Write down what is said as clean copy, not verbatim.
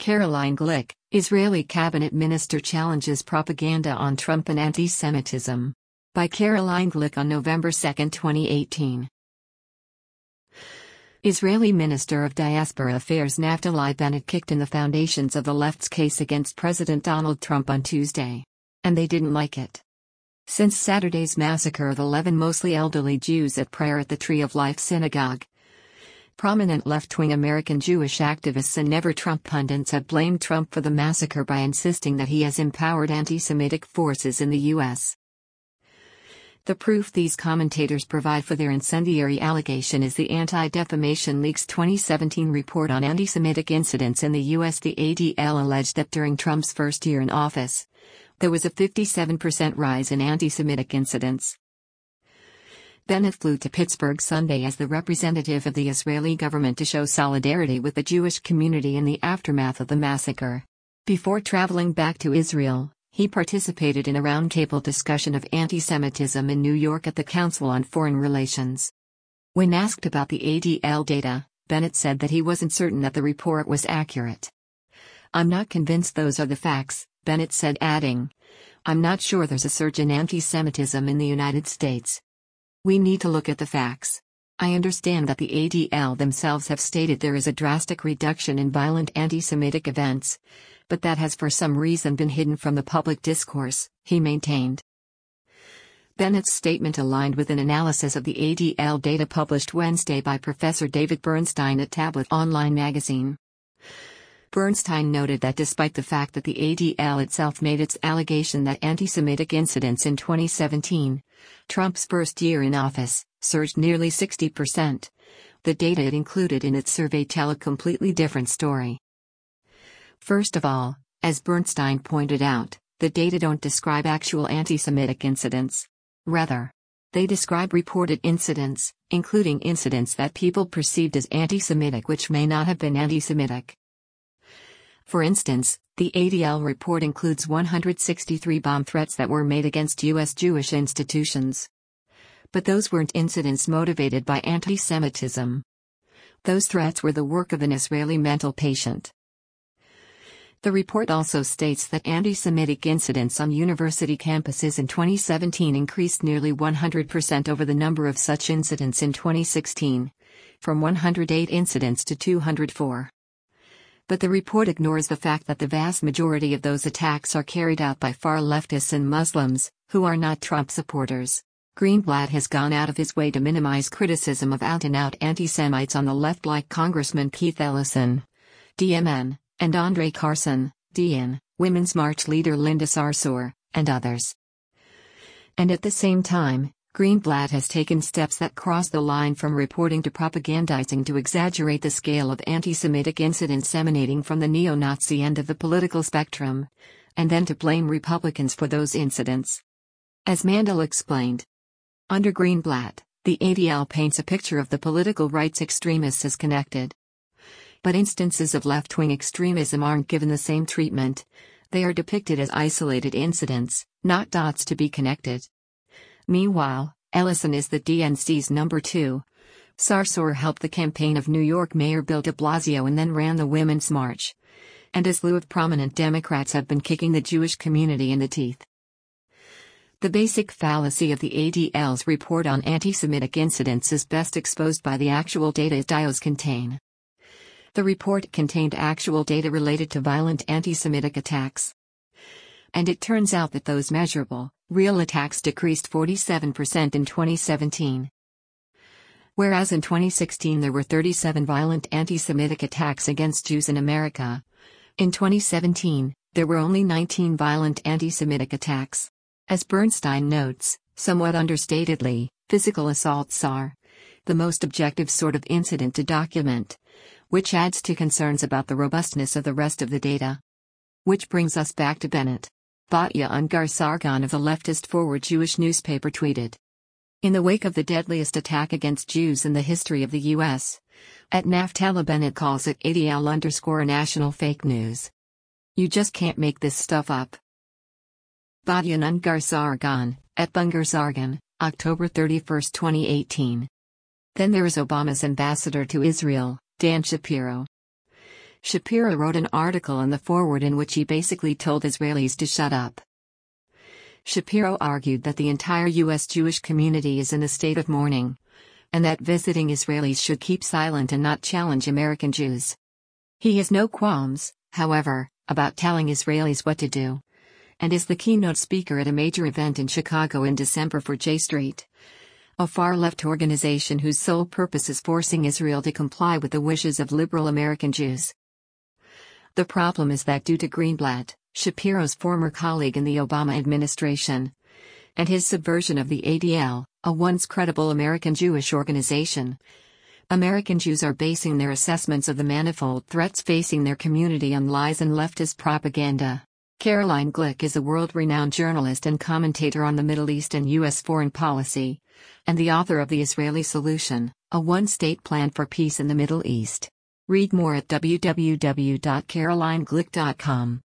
Caroline Glick, Israeli cabinet minister challenges propaganda on Trump and anti-Semitism. By Caroline Glick on November 2, 2018. Israeli Minister of Diaspora Affairs Naftali Bennett kicked in the foundations of the left's case against President Donald Trump on Tuesday. And they didn't like it. Since Saturday's massacre of 11 mostly elderly Jews at prayer at the Tree of Life Synagogue, prominent left-wing American Jewish activists and never-Trump pundits have blamed Trump for the massacre by insisting that he has empowered anti-Semitic forces in the U.S. The proof these commentators provide for their incendiary allegation is the Anti-Defamation League's 2017 report on anti-Semitic incidents in the U.S. The ADL alleged that during Trump's first year in office, there was a 57% rise in anti-Semitic incidents. Bennett flew to Pittsburgh Sunday as the representative of the Israeli government to show solidarity with the Jewish community in the aftermath of the massacre. Before traveling back to Israel, he participated in a roundtable discussion of anti-Semitism in New York at the Council on Foreign Relations. When asked about the ADL data, Bennett said that he wasn't certain that the report was accurate. "I'm not convinced those are the facts," Bennett said, adding, "I'm not sure there's a surge in anti-Semitism in the United States. We need to look at the facts. I understand that the ADL themselves have stated there is a drastic reduction in violent anti-Semitic events, but that has for some reason been hidden from the public discourse," he maintained. Bennett's statement aligned with an analysis of the ADL data published Wednesday by Professor David Bernstein at Tablet Online magazine. Bernstein noted that despite the fact that the ADL itself made its allegation that anti-Semitic incidents in 2017, Trump's first year in office, surged nearly 60%, the data it included in its survey tell a completely different story. First of all, as Bernstein pointed out, the data don't describe actual anti-Semitic incidents. Rather, they describe reported incidents, including incidents that people perceived as anti-Semitic which may not have been anti-Semitic. For instance, the ADL report includes 163 bomb threats that were made against U.S. Jewish institutions. But those weren't incidents motivated by anti-Semitism. Those threats were the work of an Israeli mental patient. The report also states that anti-Semitic incidents on university campuses in 2017 increased nearly 100% over the number of such incidents in 2016, from 108 incidents to 204. But the report ignores the fact that the vast majority of those attacks are carried out by far leftists and Muslims, who are not Trump supporters. Greenblatt has gone out of his way to minimize criticism of out-and-out anti-Semites on the left like Congressman Keith Ellison, DMN, and Andre Carson, DN, Women's March leader Linda Sarsour, and others. And at the same time, Greenblatt has taken steps that cross the line from reporting to propagandizing to exaggerate the scale of anti-Semitic incidents emanating from the neo-Nazi end of the political spectrum, and then to blame Republicans for those incidents. As Mandel explained, under Greenblatt, the ADL paints a picture of the political right's extremists as connected. But instances of left-wing extremism aren't given the same treatment. They are depicted as isolated incidents, not dots to be connected. Meanwhile, Ellison is the DNC's number 2. Sarsour helped the campaign of New York Mayor Bill de Blasio and then ran the Women's March. And a slew of prominent Democrats have been kicking the Jewish community in the teeth. The basic fallacy of the ADL's report on anti-Semitic incidents is best exposed by the actual data it does contain. The report contained actual data related to violent anti-Semitic attacks. And it turns out that those measurable, real attacks decreased 47% in 2017. Whereas in 2016 there were 37 violent anti-Semitic attacks against Jews in America. In 2017, there were only 19 violent anti-Semitic attacks. As Bernstein notes, somewhat understatedly, physical assaults are the most objective sort of incident to document, which adds to concerns about the robustness of the rest of the data. Which brings us back to Bennett. Batya Ungar Sargon of the leftist Forward Jewish newspaper tweeted, "In the wake of the deadliest attack against Jews in the history of the U.S., at Naftali Bennett calls it ADL_national fake news. You just can't make this stuff up." Batya Ungar Sargon, at Bungar Sargon, October 31, 2018. Then there is Obama's ambassador to Israel, Dan Shapiro. Shapiro wrote an article in the foreword in which he basically told Israelis to shut up. Shapiro argued that the entire U.S. Jewish community is in a state of mourning, and that visiting Israelis should keep silent and not challenge American Jews. He has no qualms, however, about telling Israelis what to do, and is the keynote speaker at a major event in Chicago in December for J Street, a far-left organization whose sole purpose is forcing Israel to comply with the wishes of liberal American Jews. The problem is that due to Greenblatt, Shapiro's former colleague in the Obama administration, and his subversion of the ADL, a once credible American Jewish organization, American Jews are basing their assessments of the manifold threats facing their community on lies and leftist propaganda. Caroline Glick is a world-renowned journalist and commentator on the Middle East and U.S. foreign policy, and the author of The Israeli Solution, a one-state plan for peace in the Middle East. Read more at www.carolineglick.com.